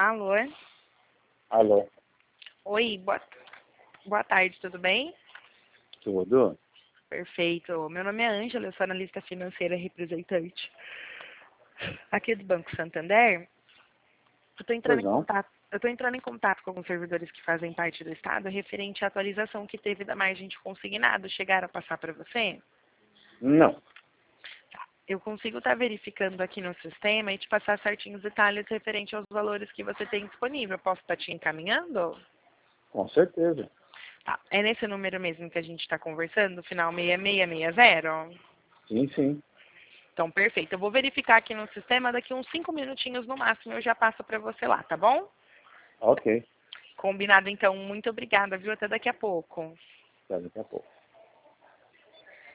Alô? Alô, Oi, boa tarde, tudo bem? tudo? Perfeito. Meu nome é Ângela, eu sou analista financeira representante aqui do Banco Santander. Eu estou entrando Pois em não? contato. Eu estou entrando em contato com alguns servidores que fazem parte do Estado referente à atualização que teve da margem de consignado. Chegaram a passar para você? Não, Eu consigo estar verificando aqui no sistema e te passar certinhos detalhes referente aos valores que você tem disponível. Posso estar te encaminhando? com certeza. Tá. É nesse número mesmo que a gente está conversando, final 6660? Sim, sim. Então, perfeito. Eu vou verificar aqui no sistema, daqui uns 5 minutinhos no máximo eu já passo para você lá, tá bom? Ok, Combinado, então. Muito obrigada, viu? Até daqui a pouco. até daqui a pouco.